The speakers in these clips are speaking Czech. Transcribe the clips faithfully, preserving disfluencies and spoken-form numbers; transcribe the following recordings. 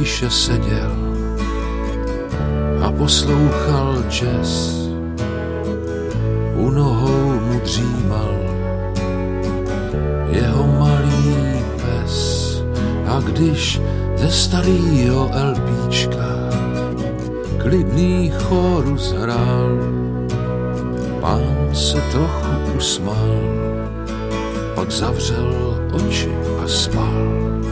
tiše seděl a poslouchal jazz. U nohou mu dřímal jeho malý pes. A když ze starýho LPčka klidný chórus hrál, pán se trochu usmál, pak zavřel oči a spal.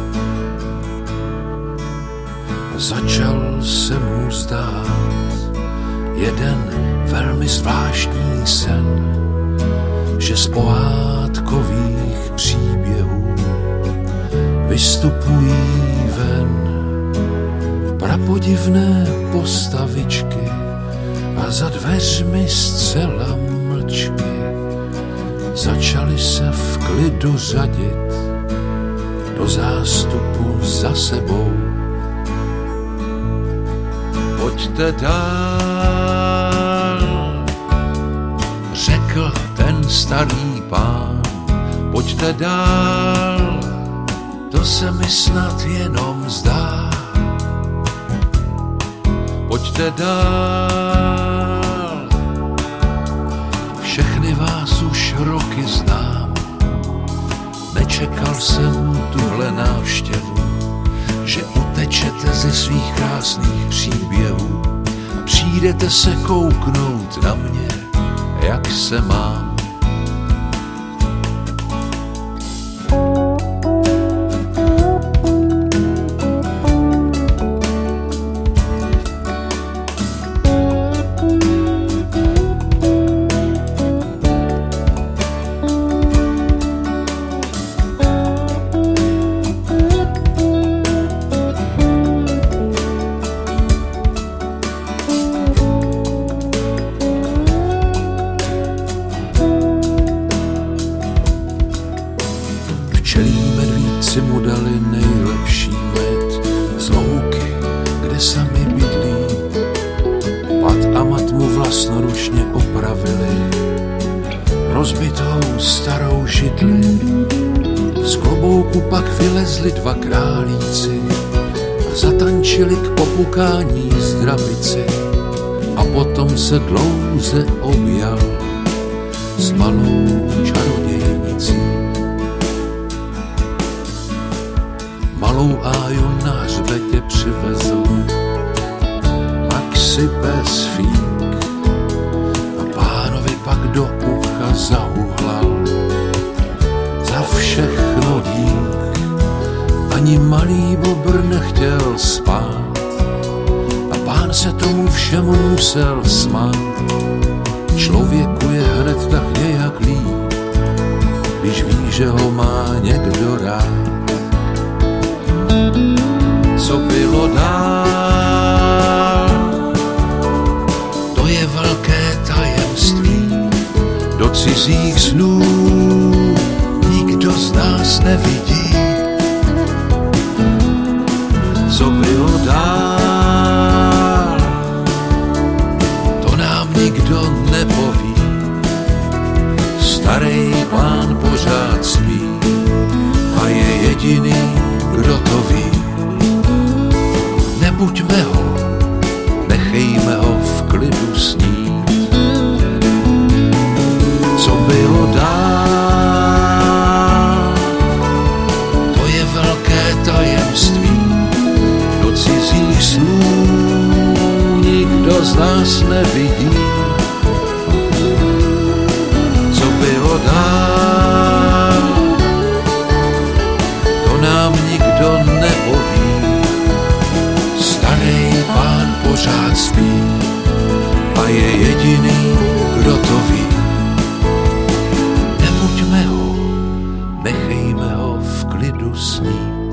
Začal se mu zdát jeden velmi zvláštní sen, že z pohádkových příběhů vystupují ven prapodivné postavičky a za dveřmi zcela mlčky začali se v klidu řadit do zástupu za sebou. Pojďte dál, řekl ten starý pán, pojďte dál, to se mi snad jenom zdá. Pojďte dál, všechny vás už roky znám, nečekal jsem tuhle návštěvu, že utečete ze svých krásných příběhů a přijdete se kouknout na mě, jak se mám. Včelí medvídci mu dali nejlepší med z louky, kde sami bydlí. Pat a mat mu vlastnoručně opravili rozbitou starou židli. Z klobouku pak vylezli dva králíci a zatančili k popukání zdravici. A potom se dlouze objal s malou čarodějnicí. Malou Áju na hřbetě přivezl Maxi pes Fík a pánovi pak do ucha zahuhlal za všechno dík. Ani malý bobr nechtěl spát a pán se tomu všemu musel smát. Člověku je hned tak nějak líp, když ví, že ho má někdo rád. Co bylo dál, to je velké tajemství. Do cizích snů nikdo z nás nevidí. Co bylo dál, to nám nikdo nepoví. Starý pán pořád spí a je jediný, kdo to ví. Nebuďme ho, nechejme ho v klidu snít. Co bylo dál, to je velké tajemství. Do cizích snů nikdo z nás nevidí. Co bylo dál, to nám nikdo nepoví. Starý pán pořád spí a je jediný, kdo to ví. Nebuďme ho, nechejme ho v klidu snít.